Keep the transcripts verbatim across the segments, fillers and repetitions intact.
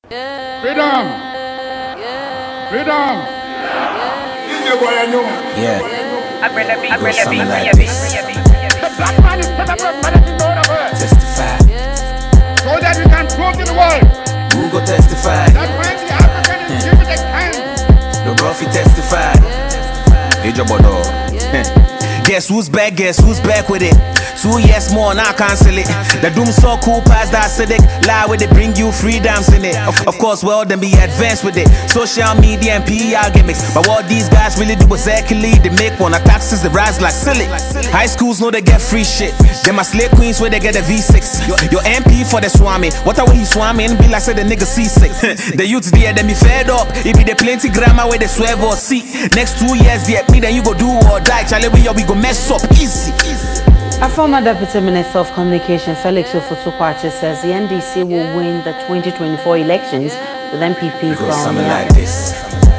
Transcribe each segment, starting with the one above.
Freedom! Freedom! Yeah. I bring the beat, I bring the beat, like the this. The black man is set up for medicine all over. Testify. So that we can prove to the world Who go testify? that when the African is given the time, The Ruffy testify. Hey, Jobodo. Guess who's back? Guess who's back with it? Two years more, now cancel it. The doom so cool past that acidic. Lie with it, bring you freedoms in it. Of, of course, well, then be advanced with it. Social media and P R gimmicks. But what these guys really do exactly, they make one of taxes, they rise like silly. High schools know they get free shit. They my slave queens where they get a V six. Your, your M P for the swami. What are we he swamming? Be like say the nigga seasick. The youths there, they be fed up. It be the plenty grammar where they swerve or see. Next two years, yeah, me then you go do or die. Charlie, we we go mess up easy, easy. A former Deputy Minister of Communication, Felix Ofosu-Kwakye, says the N D C will win the twenty twenty-four elections with M P P from something the like this.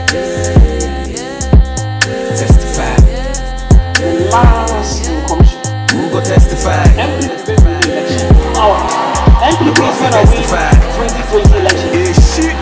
Testify. The last commission. Who go testify? M P P election. Our M P P is gonna testify. win twenty twenty election. Yeah, shit.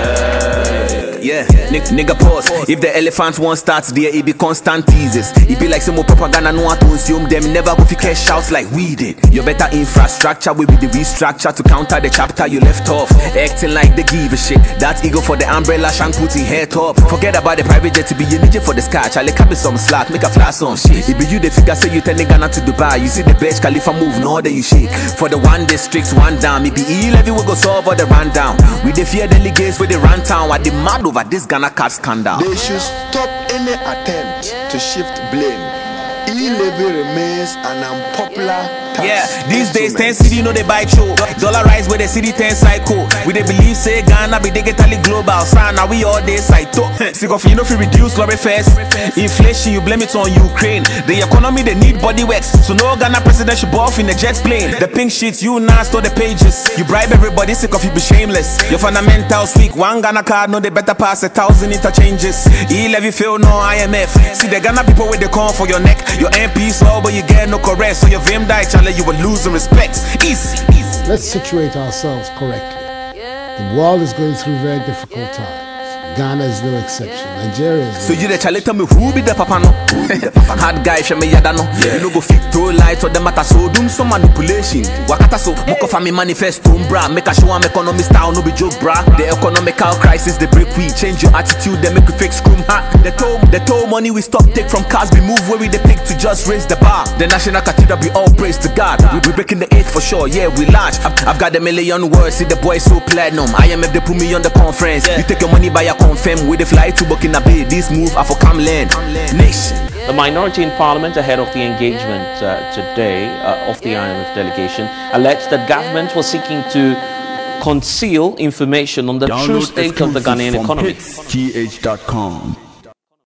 Yeah, N nigga pause. If the elephant won't start there, it be constant teases. It be like some more propaganda, no one to assume them. Never go fi cash shouts like we did. Your better infrastructure will be the restructure to counter the chapter you left off. Acting like they give a shit. That ego for the umbrella shank put in head top. Forget about the private jet to be a ninja for the sky. Charlie cap some slack, make a flash some shit. It be you the figure say you turn Ghana to Dubai. You see the Burj Khalifa move, no that you shake. For the one districts, one down. It be E-Levy we go solve all the rundown. We the fear delegates with the run town. What the mad over this Ghana card scandal. They should stop any attempt to shift blame. E-Levy remains an unpopular tax. Yeah, these days ten city no they buy show. Dollar rise with the city ten cycle. We they believe say Ghana be digitally global. So now we all day saito. Sick of you know if you reduce lorry fares. Inflation you blame it on Ukraine. The economy they need body works. So no Ghana president should buff in a jet plane. The pink sheets you now store the pages. You bribe everybody sick of you be shameless. Your fundamentals weak. One Ghana card no they better pass a thousand interchanges. E-Levy fail no I M F. See the Ghana people with the corn for your neck. Your M P slow but you get no correct. So your vim die challenge you will lose the respect. Easy, easy. Let's situate ourselves correctly. The world is going through very difficult times. Ghana is no exception. Nigeria is no So you the challenge tell me who be the papa no? Hard guy show me yada no. You no go fit throw light or the matter so doom some manipulation. Wakata so moko fa me manifesto bra. Make a show am economy style no be joke bra. The economical crisis they break we change your attitude they make you fake scream ha. The toll the toll money we stop take from cars we move where we they pick to just raise the bar. The national cathedral be all praise to God. We be breaking the eighth for sure. Yeah we large. I've, I've got a million words. See the boy so platinum. I M F they put me on the conference. You take your money by your confirm with the fly to Burkina Bay. This move I for come land nation. The minority in parliament ahead of the engagement uh, today uh, of the I M F delegation alleged that government was seeking to conceal information on the true state of the Ghanaian economy. Download exclusive from hits G H dot com.